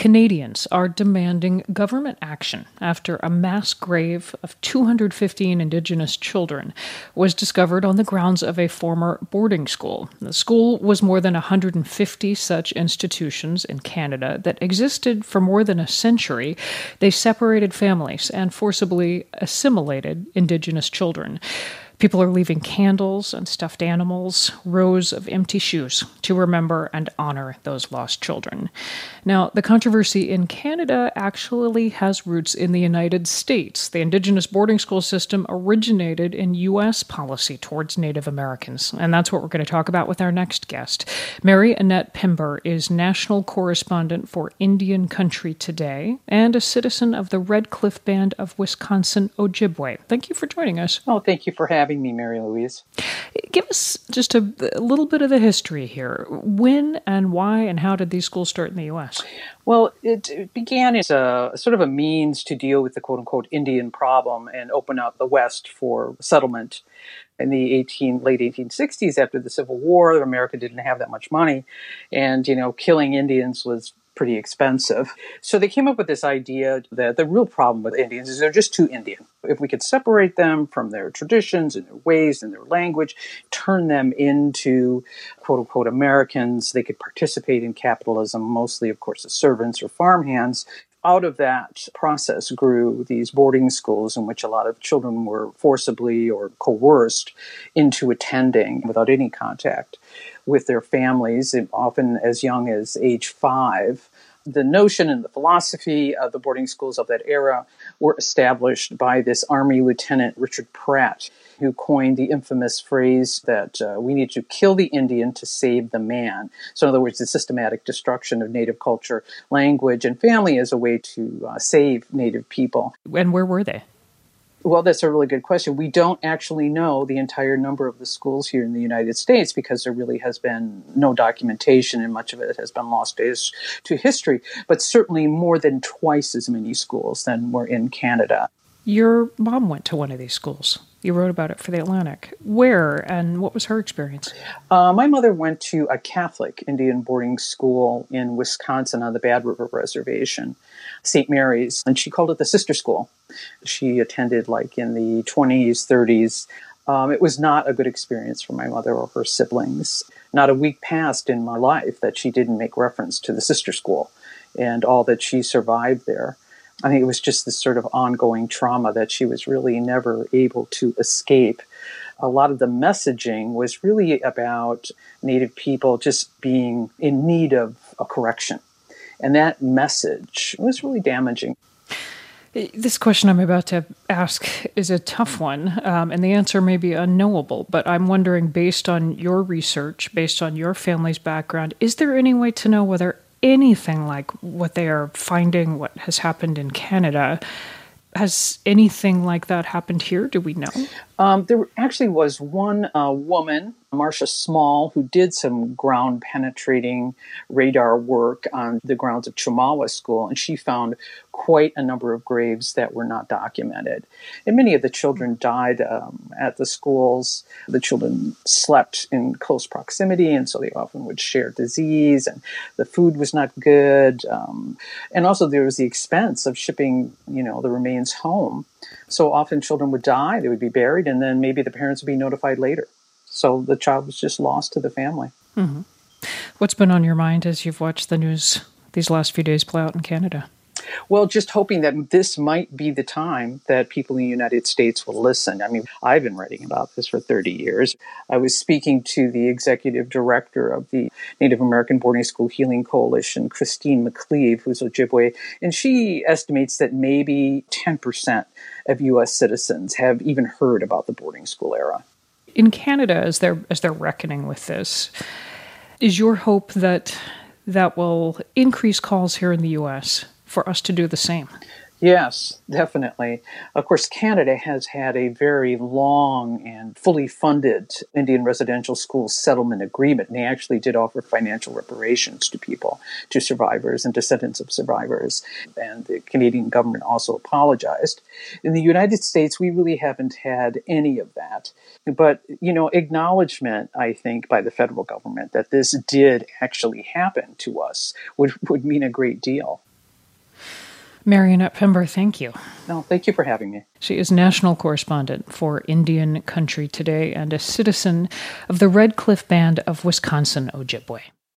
Canadians are demanding government action after a mass grave of 215 Indigenous children was discovered on the grounds of a former boarding school. The school was more than 150 such institutions in Canada that existed for more than a century. They separated families and forcibly assimilated Indigenous children. People are leaving candles and stuffed animals, rows of empty shoes to remember and honor those lost children. Now, the controversy in Canada actually has roots in the United States. The Indigenous boarding school system originated in U.S. policy towards Native Americans, and that's what we're going to talk about with our next guest. Mary Annette Pimber is national correspondent for Indian Country Today and a citizen of the Red Cliff Band of Wisconsin Ojibwe. Thank you for joining us. Oh, thank you for having me, Mary Louise. Give us just a little bit of the history here. When and why and how did these schools start in the U.S.? Well, it began as a sort of a means to deal with the quote-unquote Indian problem and open up the West for settlement. In the late 1860s, after the Civil War, America didn't have that much money, and, killing Indians was pretty expensive. So they came up with this idea that the real problem with Indians is they're just too Indian. If we could separate them from their traditions and their ways and their language, turn them into quote-unquote Americans, they could participate in capitalism, mostly, of course, as servants or farmhands. Out of that process grew these boarding schools in which a lot of children were forcibly or coerced into attending without any contact with their families, often as young as age 5. The notion and the philosophy of the boarding schools of that era were established by this Army Lieutenant Richard Pratt, who coined the infamous phrase that we need to kill the Indian to save the man. So in other words, the systematic destruction of Native culture, language, and family as a way to save Native people. And where were they? Well, that's a really good question. We don't actually know the entire number of the schools here in the United States because there really has been no documentation and much of it has been lost to history, but certainly more than twice as many schools than were in Canada. Your mom went to one of these schools. You wrote about it for The Atlantic. Where and what was her experience? My mother went to a Catholic Indian boarding school in Wisconsin on the Bad River Reservation, St. Mary's, and she called it the sister school. She attended in the 20s, 30s. It was not a good experience for my mother or her siblings. Not a week passed in my life that she didn't make reference to the sister school and all that she survived there. I think it was just this sort of ongoing trauma that she was really never able to escape. A lot of the messaging was really about Native people just being in need of a correction. And that message was really damaging. This question I'm about to ask is a tough one, and the answer may be unknowable, but I'm wondering, based on your research, based on your family's background, is there any way to know whether anything like what they are finding, what has happened in Canada, has anything like that happened here? Do we know? There actually was one woman, Marcia Small, who did some ground-penetrating radar work on the grounds of Chemawa School, and she found quite a number of graves that were not documented. And many of the children died at the schools. The children slept in close proximity, and so they often would share disease, and the food was not good. And also there was the expense of shipping, the remains home. So often children would die, they would be buried, and then maybe the parents would be notified later. So the child was just lost to the family. Mm-hmm. What's been on your mind as you've watched the news these last few days play out in Canada? Well, just hoping that this might be the time that people in the United States will listen. I mean, I've been writing about this for 30 years. I was speaking to the executive director of the Native American Boarding School Healing Coalition, Christine McCleave, who's Ojibwe, and she estimates that maybe 10% of U.S. citizens have even heard about the boarding school era. In Canada, as they're reckoning with this, is your hope that will increase calls here in the U.S. for us to do the same? Yes, definitely. Of course, Canada has had a very long and fully funded Indian residential school settlement agreement, and they actually did offer financial reparations to people, to survivors and descendants of survivors. And the Canadian government also apologized. In the United States, we really haven't had any of that. But, acknowledgement, I think, by the federal government that this did actually happen to us would mean a great deal. Marionette Pember, thank you. No, thank you for having me. She is national correspondent for Indian Country Today and a citizen of the Red Cliff Band of Wisconsin Ojibwe.